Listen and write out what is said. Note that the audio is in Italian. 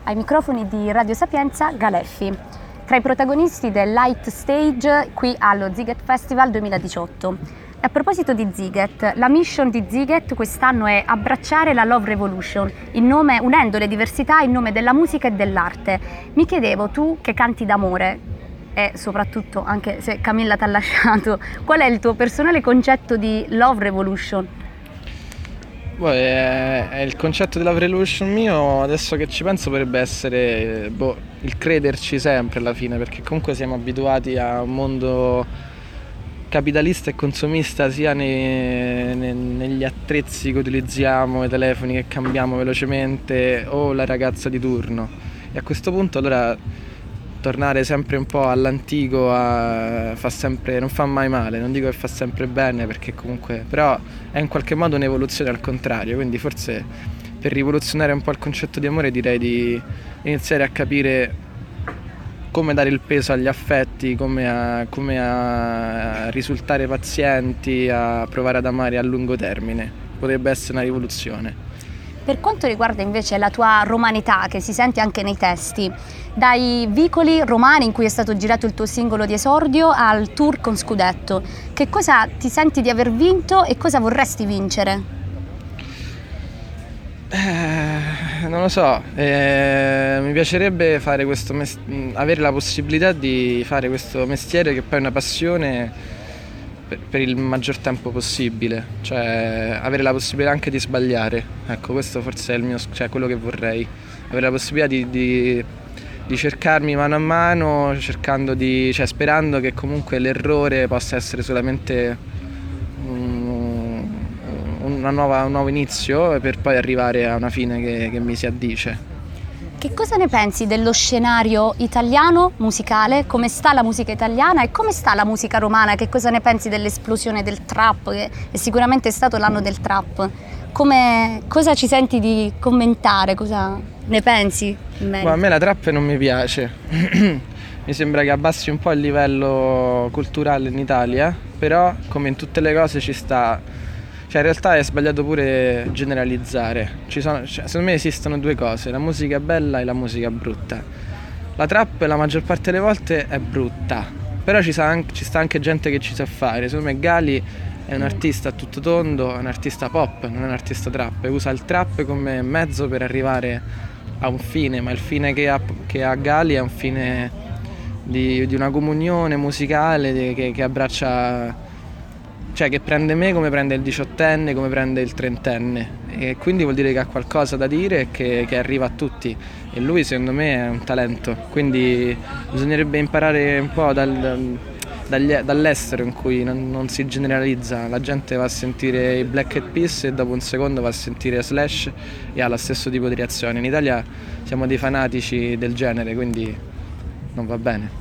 ai microfoni di Radio Sapienza Galeffi, tra i protagonisti del Light Stage qui allo Sziget Festival 2018. A proposito di Sziget, la mission di Sziget quest'anno è abbracciare la Love Revolution, unendo le diversità in nome della musica e dell'arte. Mi chiedevo, tu che canti d'amore, e soprattutto, anche se Camilla ti ha lasciato, qual è il tuo personale concetto di Love Revolution? È il concetto di Love Revolution mio, adesso che ci penso, potrebbe essere il crederci sempre alla fine, perché comunque siamo abituati a un mondo capitalista e consumista sia negli attrezzi che utilizziamo, i telefoni che cambiamo velocemente o la ragazza di turno. E a questo punto allora tornare sempre un po' all'antico non fa mai male, non dico che fa sempre bene, perché comunque però è in qualche modo un'evoluzione al contrario, quindi forse per rivoluzionare un po' il concetto di amore direi di iniziare a capire come dare il peso agli affetti, come a risultare pazienti, a provare ad amare a lungo termine. Potrebbe essere una rivoluzione. Per quanto riguarda invece la tua romanità, che si sente anche nei testi, dai vicoli romani in cui è stato girato il tuo singolo di esordio al tour con Scudetto, che cosa ti senti di aver vinto e cosa vorresti vincere? Non lo so, mi piacerebbe fare avere la possibilità di fare questo mestiere, che poi è una passione, per il maggior tempo possibile, cioè avere la possibilità anche di sbagliare. Ecco, questo forse è quello che vorrei, avere la possibilità di cercarmi mano a mano, sperando che comunque l'errore possa essere solamente un nuovo inizio, per poi arrivare a una fine che mi si addice. Che cosa ne pensi dello scenario italiano musicale? Come sta la musica italiana e come sta la musica romana? Che cosa ne pensi dell'esplosione del trap, che è sicuramente stato l'anno del trap? Cosa ci senti di commentare? Cosa ne pensi? A me la trap non mi piace. Mi sembra che abbassi un po' il livello culturale in Italia, però come in tutte le cose ci sta. Cioè, in realtà è sbagliato pure generalizzare. Secondo me esistono due cose, la musica bella e la musica brutta. La trap la maggior parte delle volte è brutta, però ci sta anche gente che ci sa fare. Secondo me Gali è un artista a tutto tondo, è un artista pop, non è un artista trap, e usa il trap come mezzo per arrivare a un fine, ma il fine che ha Gali è un fine di una comunione musicale che abbraccia, cioè che prende me come prende il 18enne, come prende il 30enne, e quindi vuol dire che ha qualcosa da dire e che arriva a tutti, e lui secondo me è un talento, quindi bisognerebbe imparare un po' dall'estero, in cui non si generalizza, la gente va a sentire i Black Eyed Peas e dopo un secondo va a sentire Slash e ha lo stesso tipo di reazione. In Italia siamo dei fanatici del genere, quindi non va bene.